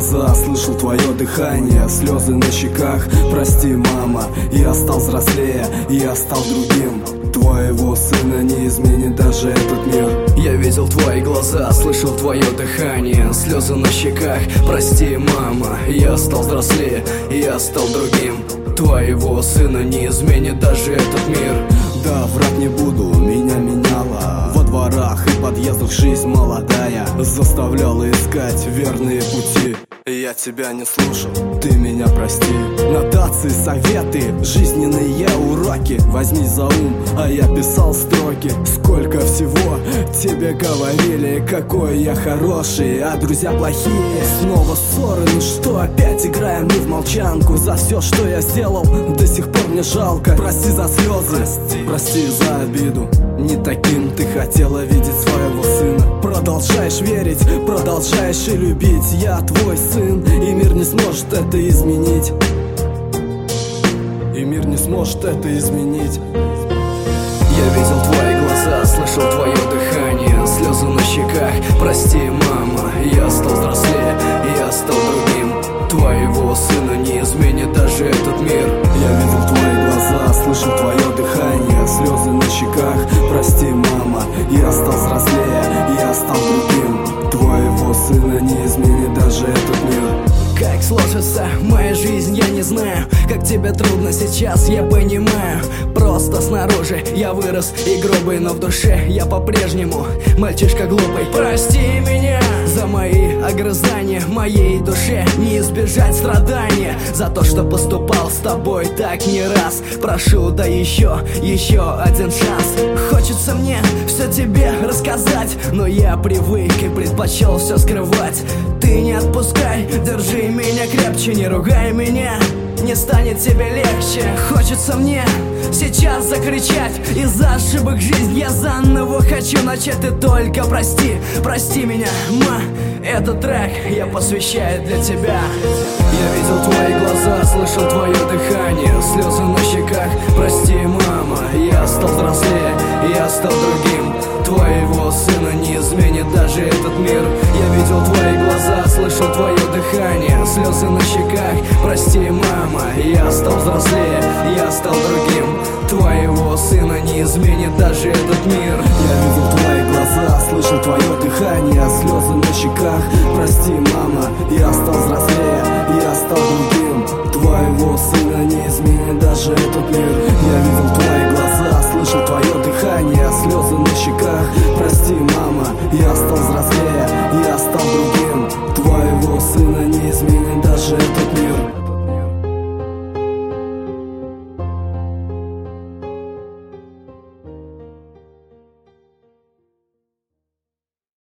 глаза, слышал твое дыхание, слезы на щеках. Прости, мама, я стал взрослее, я стал другим. Твоего сына не изменит даже этот мир. Я видел твои глаза, слышал твое дыхание, слезы на щеках. Прости, мама, я стал взрослее, я стал другим. Твоего сына не изменит даже этот мир. Да, врать не буду, меня меняла во дворах и подъездах жизнь молодая, заставляла искать верные пути. Я тебя не слушал, ты меня прости. Нотации, советы, жизненные уроки возьми за ум, а я писал строки. Сколько всего тебе говорили, какой я хороший, а друзья плохие. Снова ссоры, ну что, опять играем мы в молчанку. За все, что я сделал, до сих пор мне жалко. Прости за слезы, прости за обиду. Не таким ты хотела видеть своего сына. Продолжаешь верить, продолжаешь и любить. Я твой сын, и мир не сможет это изменить. И мир не сможет это изменить. Я видел твои глаза, слышал твое дыхание, слезы на щеках. Прости, мама, я стал взрослее, я стал другим. Твоего сына не изменит даже этот мир. Я видел твои глаза, слышал твое дыхание, слезы на щеках. Прости, мама, я стал взрослее, я стал другим. Твоего сына не изменит даже этот мир. Как сложится моя жизнь, я не знаю. Как тебе трудно сейчас, я понимаю. Просто снаружи я вырос и грубый, но в душе я по-прежнему мальчишка глупый. Прости меня за мои огрызания, моей душе не избежать страдания. За то, что поступал с тобой так не раз. Прошу, да еще один шанс. Хочется мне все тебе рассказать, но я привык и предпочел все скрывать. Ты не отпускай, держи меня крепче, не ругай меня, не станет тебе легче. Хочется мне сейчас закричать из-за ошибок жизни. Я заново хочу начать, ты только прости, прости меня, ма. Этот трек я посвящаю для тебя. Я видел твои глаза, слышал твое дыхание, слезы на щеках. Прости, мама, я стал взрослее, я стал другим. Твоего сына не изменит даже этот мир. Я видел твои глаза, слышал твое дыхание, слезы на щеках. Прости, мама, я стал взрослее, я стал другим. Твоего сына не изменит даже этот мир. Я видел твои глаза, слышал твое дыхание, слезы на щеках. Прости, мама, я стал взрослее,